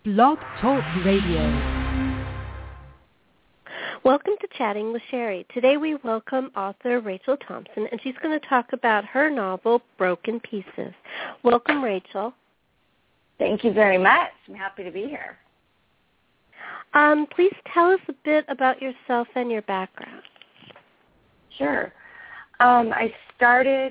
Blog Talk Radio. Welcome to Chatting with Sherry. Today we welcome author Rachel Thompson, and she's going to talk about her novel, Broken Pieces. Welcome, Rachel. Thank you very much. I'm happy to be here. Please tell us a bit about yourself and your background. Sure. I started,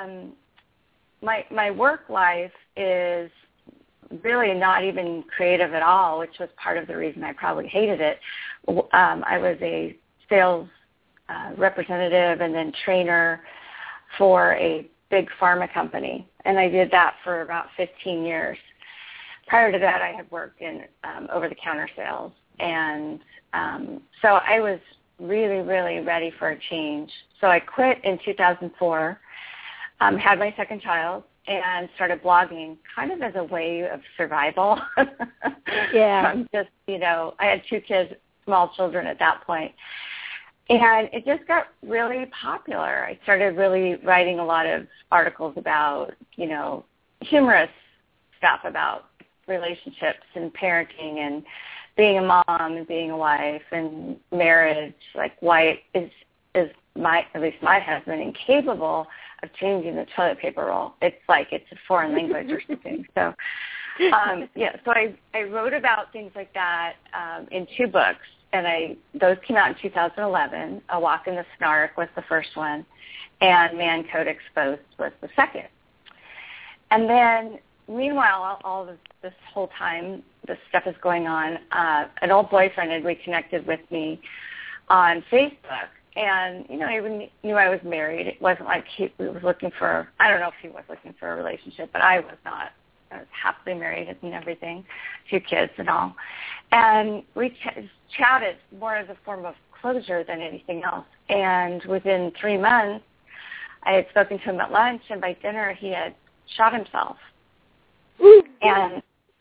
my work life is really not even creative at all, which was part of the reason I probably hated it. I was a sales representative and then trainer for a big pharma company, and I did that for about 15 years. Prior to that, I had worked in over-the-counter sales, and so I was really, really ready for a change. So I quit in 2004, had my second child, and started blogging kind of as a way of survival. Yeah. Just, I had 2 kids, small children at that point. And it just got really popular. I started really writing a lot of articles about, humorous stuff about relationships and parenting and being a mom and being a wife and marriage. Like, why is at least my husband incapable of changing the toilet paper roll? It's like it's a foreign language or something. So, so I wrote about things like that in 2 books, and those came out in 2011. A Walk in the Snark was the first one, and Man Code Exposed was the second. And then, meanwhile, all this whole time this stuff is going on, an old boyfriend had reconnected with me on Facebook. And, I knew I was married. It wasn't like he was looking for, I don't know if he was looking for a relationship, but I was not. I was happily married and everything, 2 kids and all. And we chatted more as a form of closure than anything else. And within 3 months, I had spoken to him at lunch, and by dinner he had shot himself. And,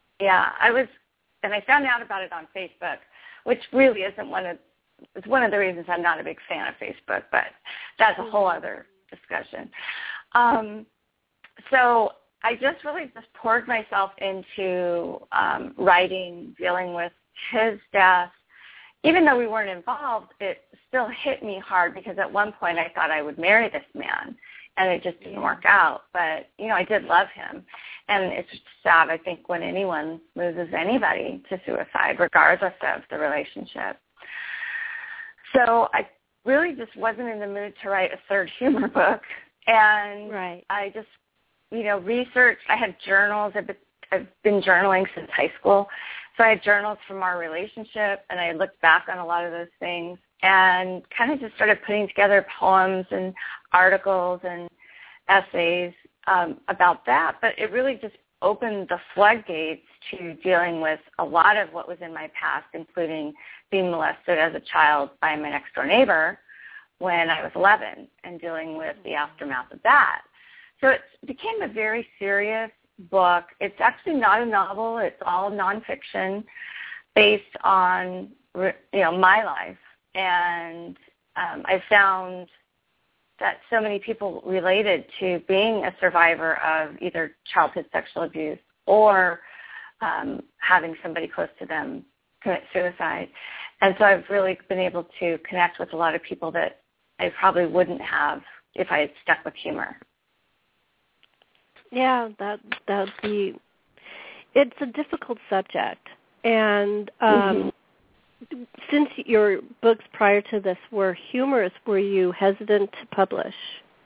I found out about it on Facebook, which really isn't it's one of the reasons I'm not a big fan of Facebook, but that's a whole other discussion. So I just really poured myself into writing, dealing with his death. Even though we weren't involved, it still hit me hard because at one point I thought I would marry this man, and it just didn't work out. But, I did love him. And it's sad, I think, when anyone loses anybody to suicide, regardless of the relationship. So I really just wasn't in the mood to write a third humor book. And I just, researched. I had journals. I've been journaling since high school. So I had journals from our relationship, and I looked back on a lot of those things and kind of just started putting together poems and articles and essays about that. But it really just opened the floodgates to dealing with a lot of what was in my past, including being molested as a child by my next-door neighbor when I was 11 and dealing with the aftermath of that. So it became a very serious book. It's actually not a novel. It's all nonfiction based on, my life. And I found that so many people related to being a survivor of either childhood sexual abuse or having somebody close to them commit suicide. And so I've really been able to connect with a lot of people that I probably wouldn't have if I had stuck with humor. Yeah, that would be, it's a difficult subject. And since your books prior to this were humorous, were you hesitant to publish?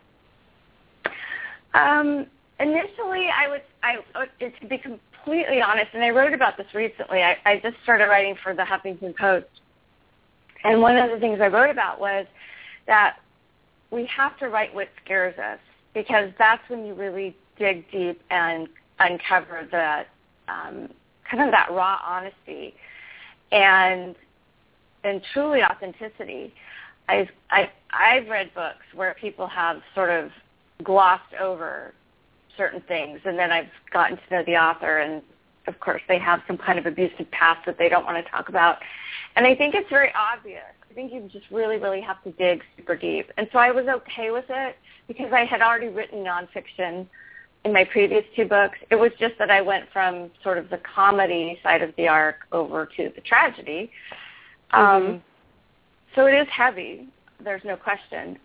Initially, to be completely honest, and I wrote about this recently, I just started writing for the Huffington Post. And one of the things I wrote about was that we have to write what scares us, because that's when you really dig deep and uncover the kind of that raw honesty and truly authenticity. I've read books where people have sort of glossed over certain things, and then I've gotten to know the author, and of course they have some kind of abusive past that they don't want to talk about. And I think it's very obvious. I think you just really, really have to dig super deep. And so I was okay with it because I had already written nonfiction in my previous 2 books. It was just that I went from sort of the comedy side of the arc over to the tragedy. So it is heavy. There's no question.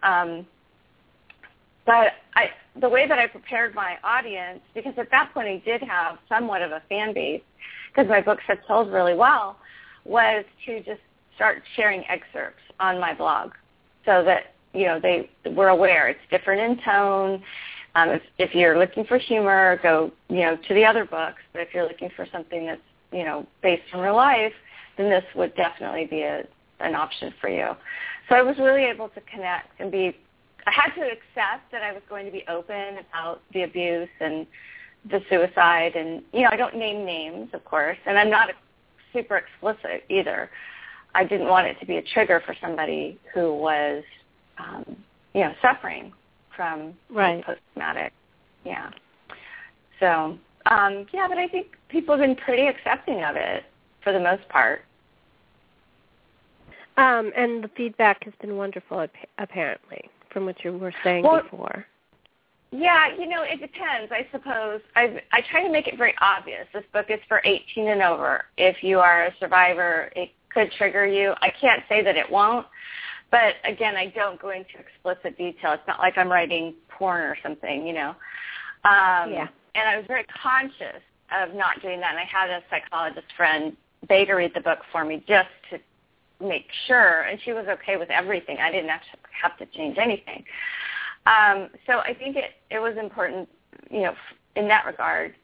But the way that I prepared my audience, because at that point I did have somewhat of a fan base, because my books had sold really well, was to just start sharing excerpts on my blog so that, they were aware it's different in tone. If you're looking for humor, go, to the other books. But if you're looking for something that's, based in real life, then this would definitely be an option for you. So I was really able to connect and I had to accept that I was going to be open about the abuse and the suicide. And, I don't name names, of course, and I'm not super explicit either. I didn't want it to be a trigger for somebody who was, suffering from post-traumatic. Yeah. So, but I think people have been pretty accepting of it for the most part. And the feedback has been wonderful, apparently, from what you were saying before. Yeah, it depends, I suppose. I try to make it very obvious. This book is for 18 and over. If you are a survivor, it could trigger you. I can't say that it won't. But, again, I don't go into explicit detail. It's not like I'm writing porn or something, And I was very conscious of not doing that. And I had a psychologist friend beg her read the book for me just to make sure. And she was okay with everything. I didn't actually have to change anything. So I think it was important, in that regard,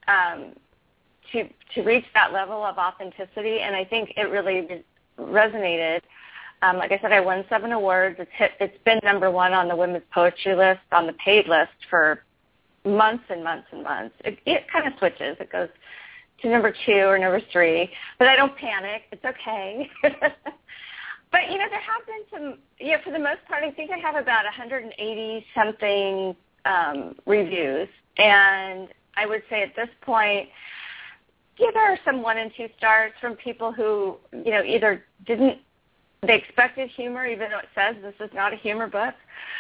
to reach that level of authenticity. And I think it really resonated. Like I said, I won 7 awards. It's been number 1 on the women's poetry list, on the paid list for months and months and months. It kind of switches. It goes to number 2 or number 3, but I don't panic. It's okay. But, there have been some, for the most part, I think I have about 180-something reviews. And I would say at this point, there are some 1 and 2 stars from people who, either they expected humor, even though it says this is not a humor book,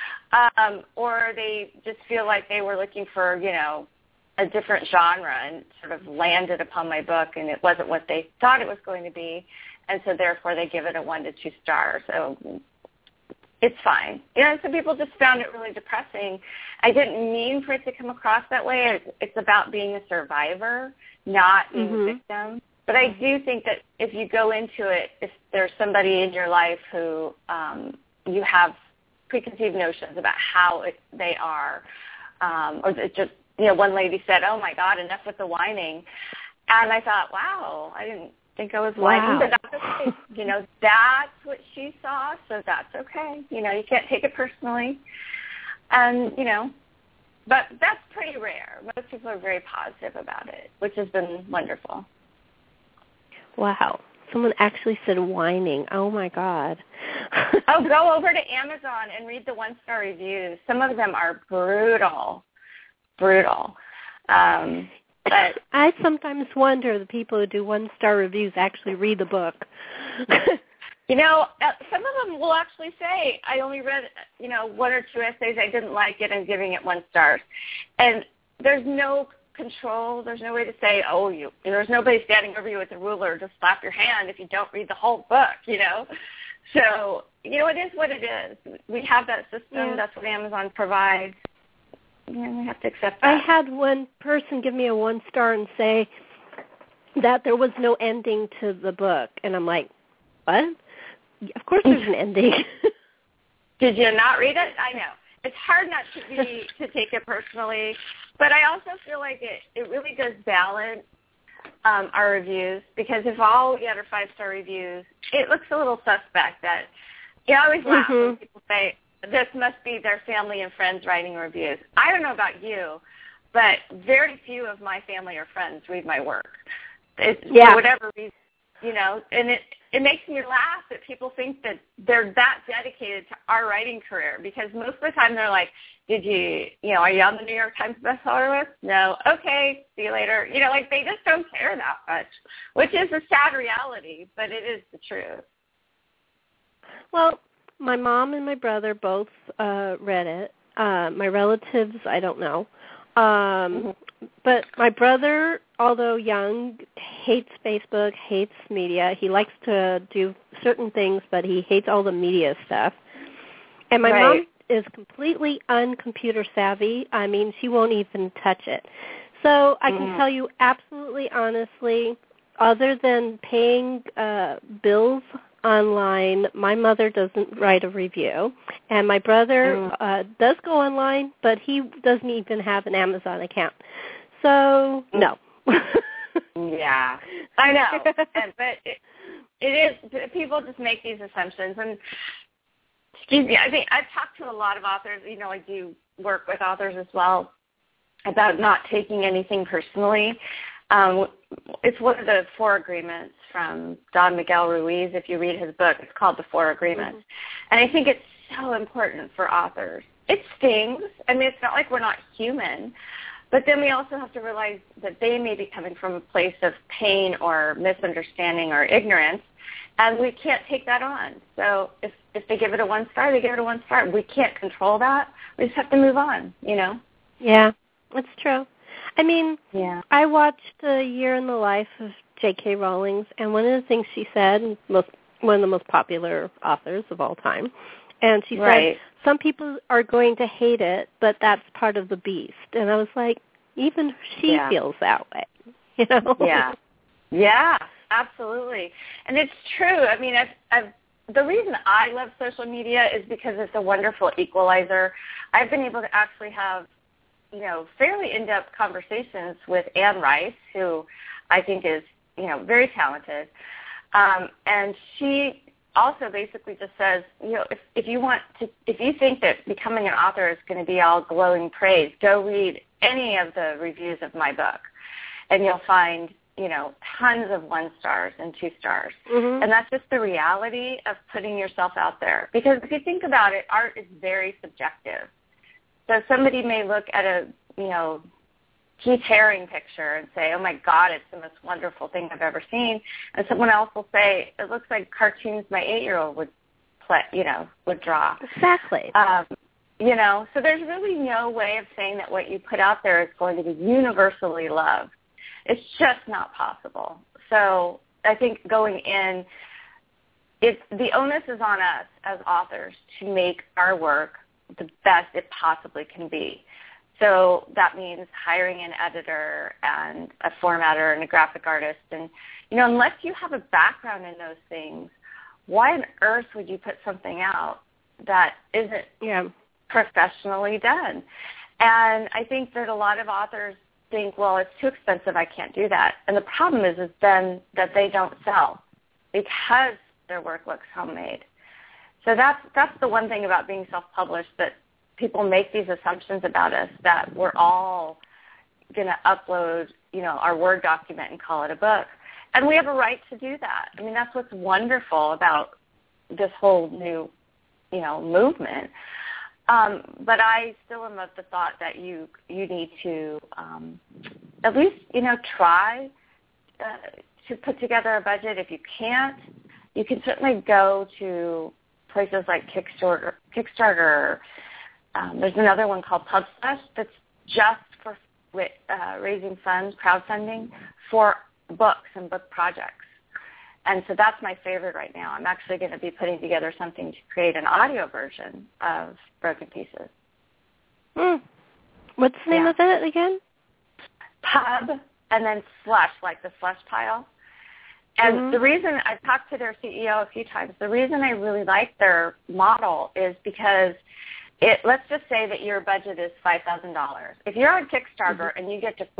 or they just feel like they were looking for, a different genre and sort of landed upon my book and it wasn't what they thought it was going to be. And so therefore they give it a 1 to 2 stars. So it's fine. Some people just found it really depressing. I didn't mean for it to come across that way. It's about being a survivor, not being a victim. But I do think that if you go into it, if there's somebody in your life who you have preconceived notions about how they are, or just, one lady said, "Oh my God, enough with the whining," and I thought, wow, I didn't think I was whining, but that's okay. That's what she saw, so that's okay. You can't take it personally, and but that's pretty rare. Most people are very positive about it, which has been wonderful. Wow. Someone actually said whining. Oh, my God. Oh, go over to Amazon and read the 1-star reviews. Some of them are brutal. But I sometimes wonder the people who do 1-star reviews actually read the book. Some of them will actually say, I only read, 1 or 2 essays, I didn't like it, I'm giving it 1 star. And there's no control. There's no way to say, there's nobody standing over you with a ruler to slap your hand if you don't read the whole book, So, it is what it is. We have that system. Yeah. That's what Amazon provides. We have to accept that. I had one person give me a 1 star and say that there was no ending to the book. And I'm like, what? Of course there's an ending. Did you not read it? I know. It's hard not to take it personally, but I also feel like it really does balance our reviews, because if all we get are 5-star reviews, it looks a little suspect that, I always laugh when people say, this must be their family and friends writing reviews. I don't know about you, but very few of my family or friends read my work. For whatever reason, and it makes me laugh that people think that they're that dedicated to our writing career, because most of the time they're like, are you on the New York Times bestseller list? No. Okay, see you later. They just don't care that much, which is a sad reality, but it is the truth. Well, my mom and my brother both read it. My relatives, I don't know. But my brother, although young, hates Facebook, hates media. He likes to do certain things, but he hates all the media stuff. And my mom is completely uncomputer savvy. I mean, she won't even touch it. So I can tell you absolutely honestly, other than paying bills online, my mother doesn't write a review. And my brother does go online, but he doesn't even have an Amazon account. So, no. Yeah, I know. But it is, people just make these assumptions. And, excuse me, I think I've talked to a lot of authors. You know, I do work with authors as well about not taking anything personally. It's one of the 4 agreements from Don Miguel Ruiz. If you read his book, it's called The 4 Agreements. And I think it's so important for authors. It stings. I mean, it's not like we're not human. But then we also have to realize that they may be coming from a place of pain or misunderstanding or ignorance, and we can't take that on. So if they give it a 1 star, they give it a 1 star. We can't control that. We just have to move on, you know? Yeah, that's true. I mean, I watched A Year in the Life of J.K. Rowling, and one of the things she said, one of the most popular authors of all time, and she said, some people are going to hate it, but that's part of the beast. And I was like, even she feels that way, you know? Yeah, absolutely. And it's true. I mean, the reason I love social media is because it's a wonderful equalizer. I've been able to actually have, you know, fairly in-depth conversations with Anne Rice, who I think is, you know, very talented. And she also basically just says, you know, if you think that becoming an author is going to be all glowing praise, go read any of the reviews of my book, and you'll find, you know, tons of 1 stars and 2 stars. And that's just the reality of putting yourself out there. Because if you think about it, art is very subjective. So somebody may look at a, you know, Keith Haring picture and say, oh, my God, it's the most wonderful thing I've ever seen. And someone else will say, it looks like cartoons my 8-year-old would play, you know, would draw. Exactly. You know, so there's really no way of saying that what you put out there is going to be universally loved. It's just not possible. So I think going in, the onus is on us as authors to make our work the best it possibly can be. So that means hiring an editor and a formatter and a graphic artist. And, you know, unless you have a background in those things, why on earth would you put something out that isn't professionally done? And I think that a lot of authors think, well, it's too expensive, I can't do that. And the problem is then that they don't sell because their work looks homemade. So that's the one thing about being self-published, that people make these assumptions about us that we're all going to upload, you know, our Word document and call it a book. And we have a right to do that. I mean, that's what's wonderful about this whole new, you know, movement. But I still am of the thought that you need to at least, you know, try to put together a budget. If you can't, you can certainly go to places like Kickstarter. There's another one called PubSplash that's just for raising funds, crowdfunding for books and book projects. And so that's my favorite right now. I'm actually going to be putting together something to create an audio version of Broken Pieces. What's the name of it again? Pub and then slush, like the slush pile. And the reason, I've talked to their CEO a few times, the reason I really like their model is because let's just say that your budget is $5,000. If you're on Kickstarter and you get to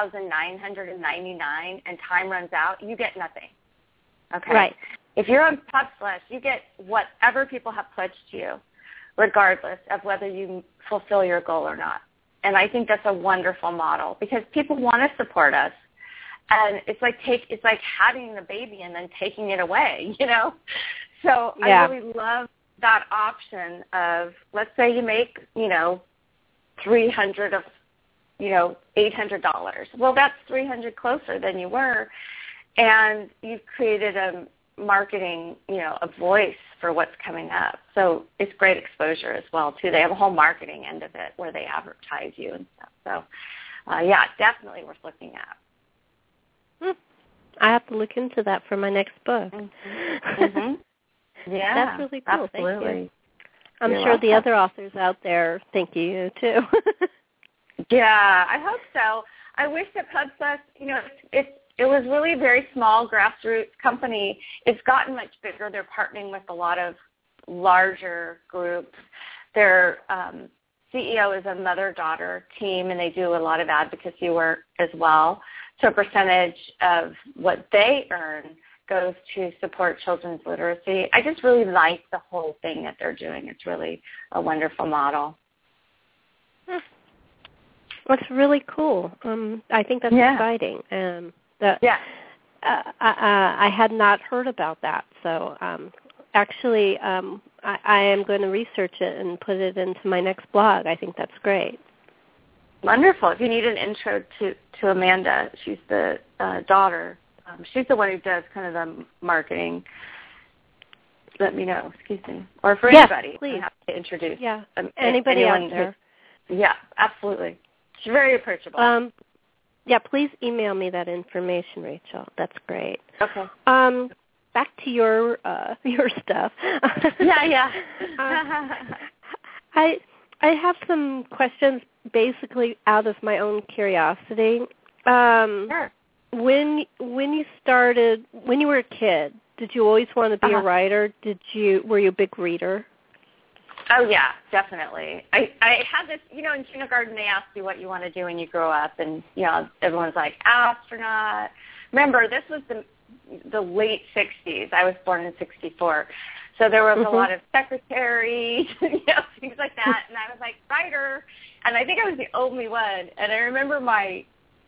$4,999 and time runs out, you get nothing. Okay. Right. If you're on PubSplash, you get whatever people have pledged to you, regardless of whether you fulfill your goal or not. And I think that's a wonderful model because people want to support us. And it's like having the baby and then taking it away, you know? So I really love that option of, let's say you make, you know, $300 of, you know, $800. Well, that's $300 closer than you were. And you've created a marketing, you know, a voice for what's coming up. So it's great exposure as well, too. They have a whole marketing end of it where they advertise you and stuff. So, yeah, definitely worth looking at. I have to look into that for my next book. Mm-hmm. Yeah, that's really cool. Absolutely. Thank you. I'm You're sure welcome. the other authors out there thank you, too. Yeah, I hope so. I wish that PubSuck, it was really a very small grassroots company. It's gotten much bigger. They're partnering with a lot of larger groups. Their CEO is a mother-daughter team, and they do a lot of advocacy work as well. So a percentage of what they earn goes to support children's literacy. I just really like the whole thing that they're doing. It's really a wonderful model. That's really cool. I think that's exciting. I had not heard about that. So actually, I am going to research it and put it into my next blog. I think that's great. Wonderful. If you need an intro to Amanda, she's the daughter. She's the one who does kind of the marketing. Let me know, or for anybody. Please. I have to introduce. Yeah, anybody out there. Yeah, absolutely. She's very approachable. Yeah, please email me that information, Rachel. That's great. Okay. Back to your stuff. Yeah. I have some questions basically out of my own curiosity. Sure. When you were a kid, did you always want to be a writer? Were you a big reader? Oh, yeah, definitely. I had this, in kindergarten they ask you what you want to do when you grow up, and, everyone's like, astronaut. Remember, this was the late 60s. I was born in 64. So there was a lot of secretaries, things like that, and I was like, writer. And I think I was the only one. And I remember my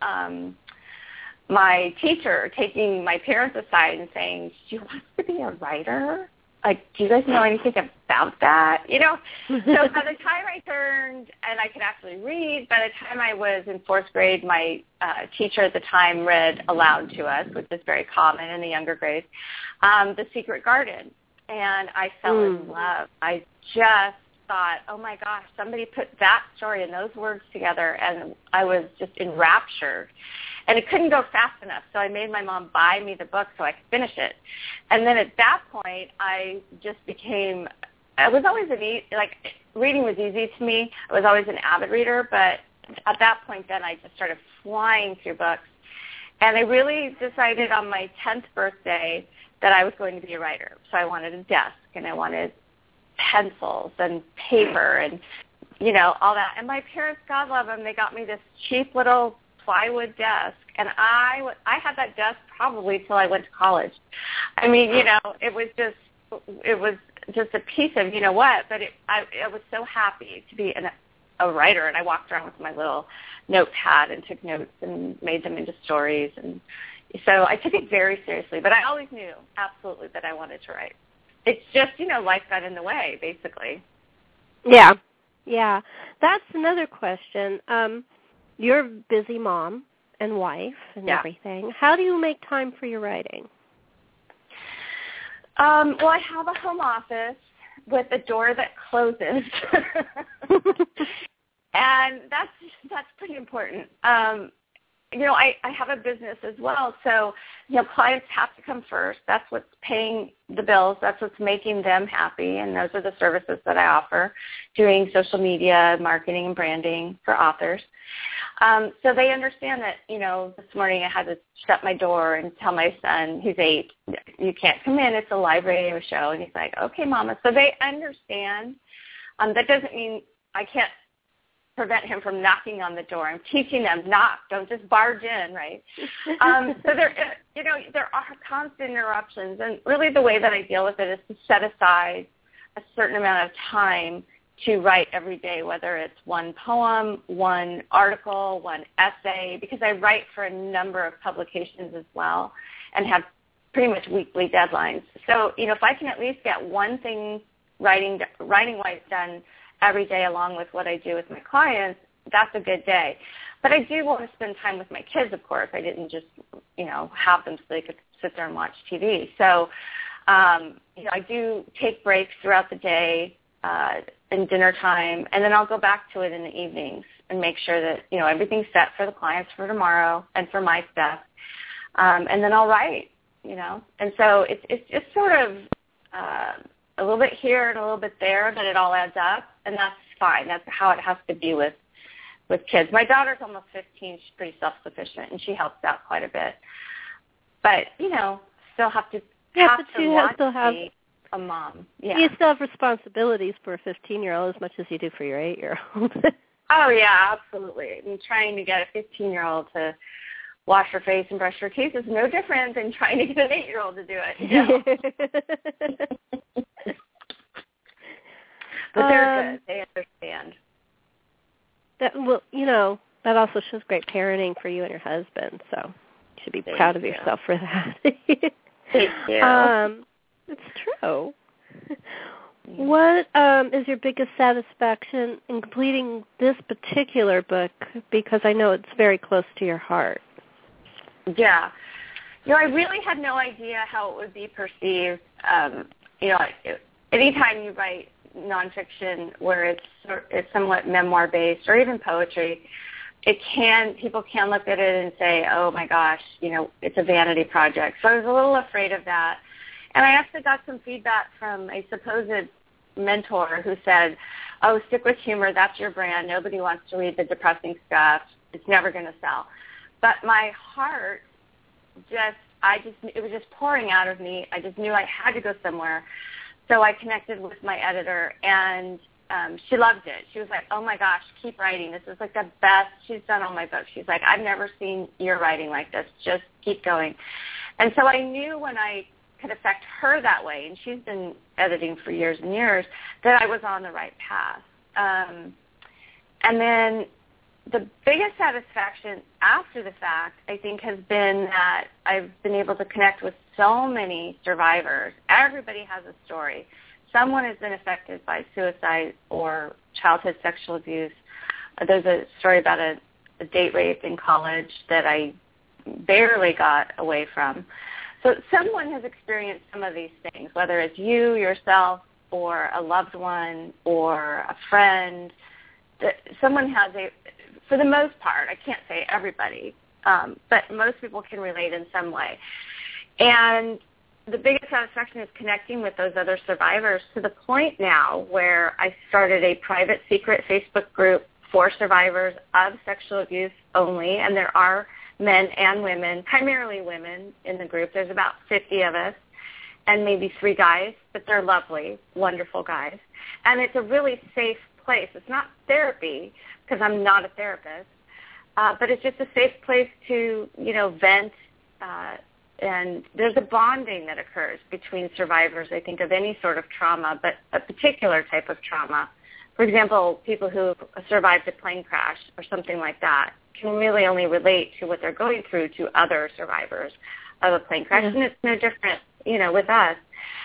teacher taking my parents aside and saying, do you want to be a writer? Like, do you guys know anything about that? So by the time I turned and I could actually read, by the time I was in fourth grade, my teacher at the time read aloud to us, which is very common in the younger grades, The Secret Garden. And I fell in love. I just thought, oh, my gosh, somebody put that story and those words together, and I was just enraptured. And it couldn't go fast enough, so I made my mom buy me the book so I could finish it. And then at that point, I was always reading was easy to me. I was always an avid reader, but at that point then I just started flying through books. And I really decided on my 10th birthday that I was going to be a writer. So I wanted a desk, and I wanted pencils and paper and, all that. And my parents, God love them, they got me this cheap little plywood desk, and I had that desk probably till I went to college. I mean, it was just a piece of what, but I was so happy to be a writer, and I walked around with my little notepad and took notes and made them into stories, and so I took it very seriously. But I always knew absolutely that I wanted to write. It's just life got in the way, basically. Yeah. That's another question. You're a busy mom and wife and everything. How do you make time for your writing? Well, I have a home office with a door that closes, and that's pretty important. I have a business as well, so clients have to come first. That's what's paying the bills. That's what's making them happy, and those are the services that I offer, doing social media, marketing, and branding for authors. So they understand that, this morning I had to shut my door and tell my son, who's 8, you can't come in. It's a live radio show. And he's like, okay, Mama. So they understand. That doesn't mean I can't prevent him from knocking on the door. I'm teaching them, knock, don't just barge in, right? So there are constant interruptions. And really the way that I deal with it is to set aside a certain amount of time to write every day, whether it's one poem, one article, one essay, because I write for a number of publications as well and have pretty much weekly deadlines. So, if I can at least get one thing writing-wise done every day along with what I do with my clients, that's a good day. But I do want to spend time with my kids, of course. I didn't just, have them so they could sit there and watch TV. So I do take breaks throughout the day and dinner time, and then I'll go back to it in the evenings and make sure that, everything's set for the clients for tomorrow and for my stuff. And then I'll write, And so it's just sort of a little bit here and a little bit there, but it all adds up, and that's fine. That's how it has to be with kids. My daughter's almost 15. She's pretty self-sufficient, and she helps out quite a bit. But, still have to be a mom. Yeah. You still have responsibilities for a 15-year-old as much as you do for your 8-year-old. Oh, yeah, absolutely. And trying to get a 15-year-old to wash her face and brush her teeth is no different than trying to get an 8-year-old to do it. But they're good. They understand. That also shows great parenting for you and your husband, so you should be proud of yourself for that. Thank you. It's true. What is your biggest satisfaction in completing this particular book? Because I know it's very close to your heart. Yeah. I really had no idea how it would be perceived. Anytime you write nonfiction where it's somewhat memoir-based or even poetry, people can look at it and say, oh, my gosh, it's a vanity project. So I was a little afraid of that. And I actually got some feedback from a supposed mentor who said, oh, stick with humor. That's your brand. Nobody wants to read the depressing stuff. It's never going to sell. But my heart it was just pouring out of me. I just knew I had to go somewhere. So I connected with my editor, and she loved it. She was like, oh, my gosh, keep writing. This is like the best. She's done all my books. She's like, I've never seen your writing like this. Just keep going. And so I knew when I could affect her that way, and she's been editing for years and years, that I was on the right path. And then the biggest satisfaction after the fact, I think, has been that I've been able to connect with so many survivors. Everybody has a story. Someone has been affected by suicide or childhood sexual abuse. There's a story about a date rape in college that I barely got away from. So someone has experienced some of these things, whether it's you, yourself, or a loved one, or a friend. Someone has for the most part, I can't say everybody, but most people can relate in some way. And the biggest satisfaction is connecting with those other survivors to the point now where I started a private, secret Facebook group for survivors of sexual abuse only, and there are men and women, primarily women in the group. There's about 50 of us and maybe 3 guys, but they're lovely, wonderful guys. And it's a really safe place. It's not therapy because I'm not a therapist, but it's just a safe place to, vent. And there's a bonding that occurs between survivors, I think, of any sort of trauma, but a particular type of trauma. For example, people who survived a plane crash or something like that can really only relate to what they're going through to other survivors of a plane crash, and it's no different, with us.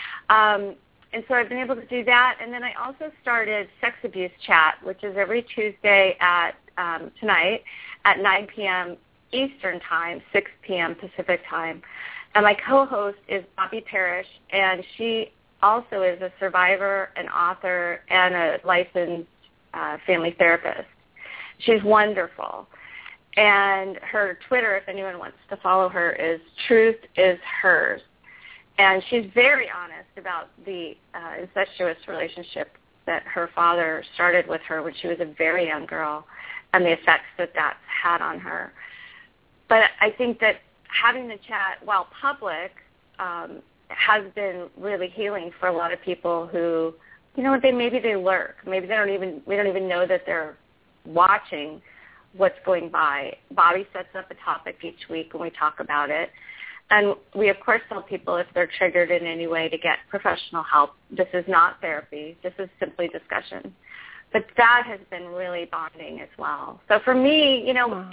And so I've been able to do that. And then I also started Sex Abuse Chat, which is every Tuesday at tonight at 9 p.m. Eastern Time, 6 p.m. Pacific Time. And my co-host is Bobby Parrish, and she also is a survivor, an author, and a licensed family therapist. She's wonderful. And her Twitter, if anyone wants to follow her, is Truth Is Hers. And she's very honest about the incestuous relationship that her father started with her when she was a very young girl and the effects that that's had on her. But I think that having the chat, while public, has been really healing for a lot of people who, maybe they lurk. Maybe we don't even know that they're watching what's going by. Bobby sets up a topic each week and we talk about it. And we, of course, tell people if they're triggered in any way to get professional help. This is not therapy. This is simply discussion. But that has been really bonding as well. So for me,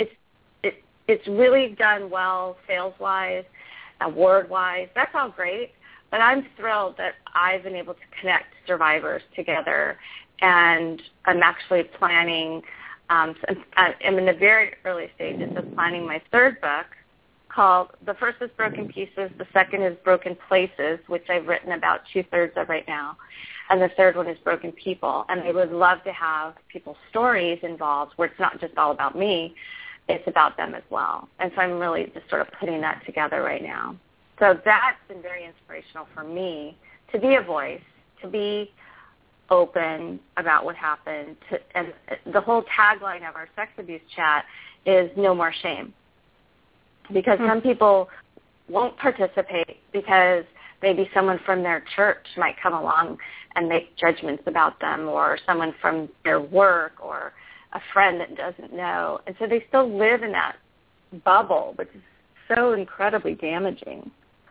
it's really done well sales-wise, word-wise. That's all great. But I'm thrilled that I've been able to connect survivors together. And I'm actually planning, I'm in the very early stages of planning my 3rd book, called, the first is Broken Pieces, the second is Broken Places, which I've written about 2/3 of right now, and the third one is Broken People. And I would love to have people's stories involved where it's not just all about me, it's about them as well. And so I'm really just sort of putting that together right now. So that's been very inspirational for me, to be a voice, to be open about what happened. And the whole tagline of our sex abuse chat is no more shame. Because some people won't participate because maybe someone from their church might come along and make judgments about them, or someone from their work, or a friend that doesn't know. And so they still live in that bubble, which is so incredibly damaging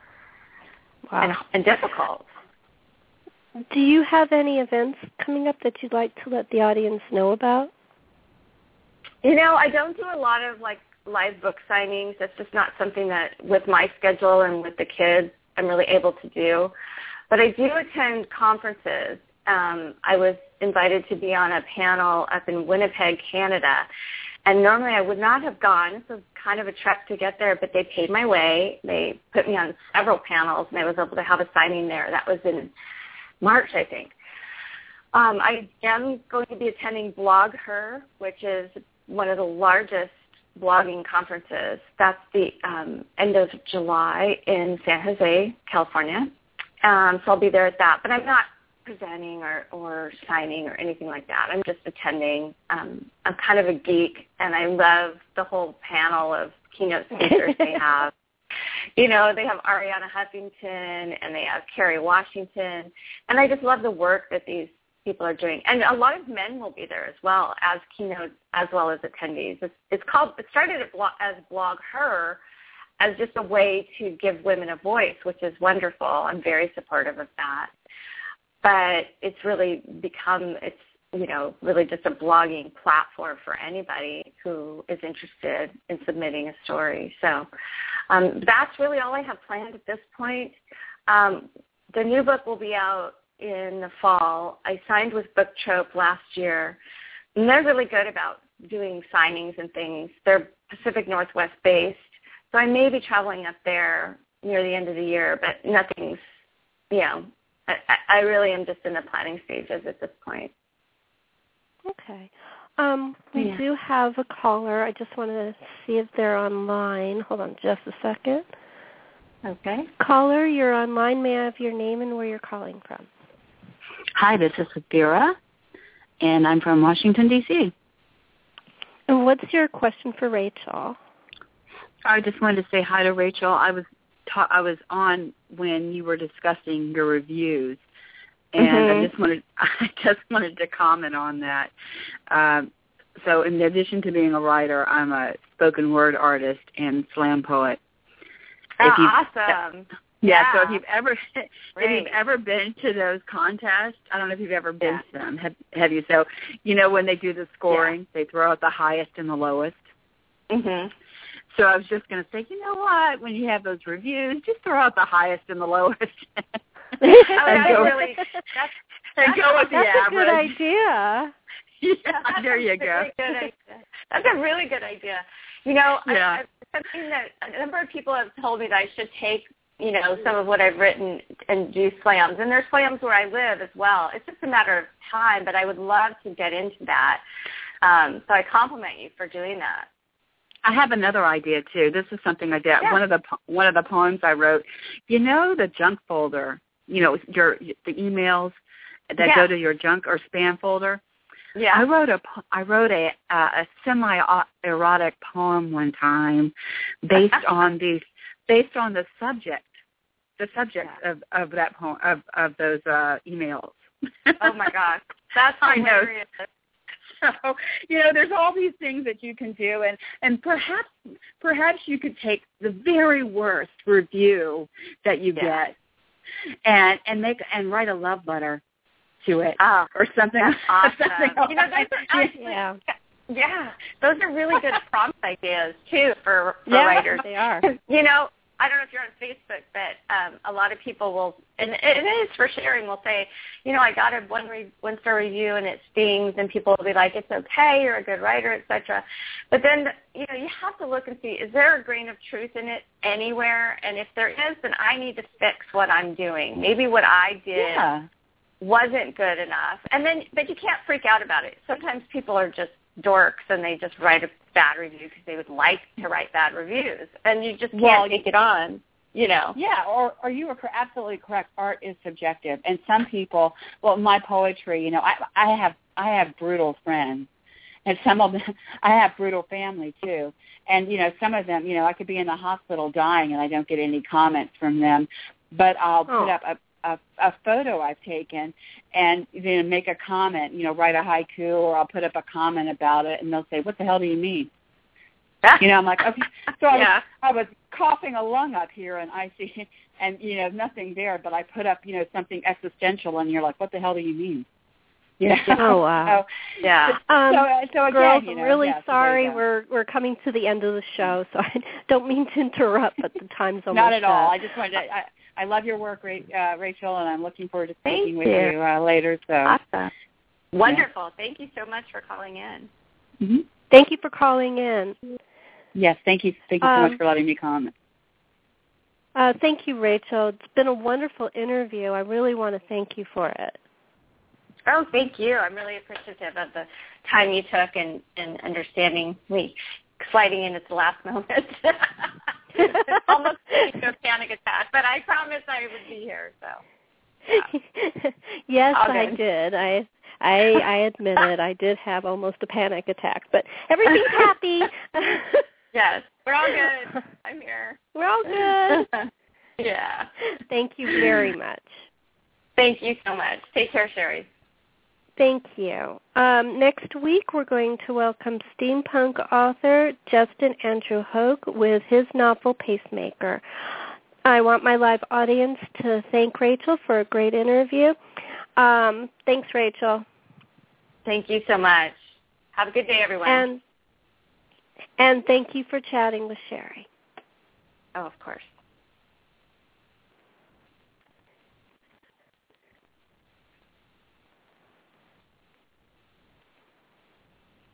and difficult. Do you have any events coming up that you'd like to let the audience know about? You know, I don't do a lot of live book signings. That's just not something that, with my schedule and with the kids, I'm really able to do. But I do attend conferences. I was invited to be on a panel up in Winnipeg, Canada. And normally I would not have gone. This was kind of a trek to get there, but they paid my way. They put me on several panels, and I was able to have a signing there. That was in March, I think. I am going to be attending Blog Her, which is one of the largest blogging conferences. That's the end of July in San Jose, California. So I'll be there at that. But I'm not presenting or signing or anything like that. I'm just attending. I'm kind of a geek, and I love the whole panel of keynote speakers they have. You know, they have Arianna Huffington, and they have Kerry Washington, and I just love the work that these people are doing. And a lot of men will be there as well as keynotes, as well as attendees. It started as Blog Her, as just a way to give women a voice, which is wonderful. I'm very supportive of that. But it's really become, really just a blogging platform for anybody who is interested in submitting a story. So that's really all I have planned at this point. The new book will be out in the fall. I signed with Book Trope last year, and they're really good about doing signings and things. They're Pacific Northwest based, so I may be traveling up there near the end of the year, but nothing's, I really am just in the planning stages at this point. Okay. We do have a caller. I just want to see if they're online. Hold on just a second. Okay. Caller, you're online. May I have your name and where you're calling from? Hi, this is Athira, and I'm from Washington, D.C. And what's your question for Rachel? I just wanted to say hi to Rachel. I was on when you were discussing your reviews, and I just wanted to comment on that. So in addition to being a writer, I'm a spoken word artist and slam poet. Awesome. Yeah, so if you've ever been to those contests, I don't know if you've ever been to them. Have you? So, when they do the scoring, they throw out the highest and the lowest. Mm-hmm. So I was just going to say, you know what? When you have those reviews, just throw out the highest and the lowest. That's go with the average. That's a good idea. Yeah, there you go. That's a really good idea. Something that a number of people have told me that I should take, some of what I've written and do slams. And there's slams where I live as well. It's just a matter of time, but I would love to get into that. So I compliment you for doing that. I have another idea too. This is something I did. Yeah. One of the poems I wrote. The junk folder. The emails that go to your junk or spam folder. Yeah. I wrote a semi-erotic poem one time based on the subject of that poem of those emails. Oh my gosh, that's hilarious. So, there's all these things that you can do, and perhaps you could take the very worst review that you get and write a love letter to it or something. That's awesome. Those are really good prompt ideas too for writers. They are. I don't know if you're on Facebook, but a lot of people will, and it is for sharing, will say, I got a one-star review and it stings, and people will be like, it's okay, you're a good writer, etc. But then, you have to look and see, is there a grain of truth in it anywhere? And if there is, then I need to fix what I'm doing. Maybe what I did wasn't good enough. But you can't freak out about it. Sometimes people are just dorks and they just write a bad review because they would like to write bad reviews, and you just can't take it on, Yeah, or you are absolutely correct. Art is subjective, and some people, my poetry, I have brutal friends, and some of them, I have brutal family too, and some of them, I could be in the hospital dying and I don't get any comments from them, but I'll put up a photo I've taken and then make a comment, write a haiku, or I'll put up a comment about it, and they'll say, what the hell do you mean? I'm like, okay. So I was coughing a lung up here, and I see, and, nothing there, but I put up, something existential, and you're like, what the hell do you mean? Oh, wow. So, yeah. So again, girls, I'm really sorry. So we're coming to the end of the show, so I don't mean to interrupt, but the time's almost Not at all. up. I just wanted to, I love your work, Rachel, and I'm looking forward to speaking with you later. So awesome. Wonderful. Thank you so much for calling in. Mm-hmm. Thank you for calling in. Yes, thank you. Thank you so much for letting me comment. Thank you, Rachel. It's been a wonderful interview. I really want to thank you for it. Oh, thank you. I'm really appreciative of the time you took and understanding me sliding in at the last moment. Almost into a panic attack, but I promised I would be here. So yes, I did. I admit it. I did have almost a panic attack, but everything's happy. Yes, we're all good. I'm here. We're all good. Yeah. Thank you very much. Thank you so much. Take care, Sherry. Thank you. Next week, we're going to welcome steampunk author Justin Andrew Hogue with his novel Pacemaker. I want my live audience to thank Rachel for a great interview. Thanks, Rachel. Thank you so much. Have a good day, everyone. And thank you for chatting with Sherry. Oh, of course.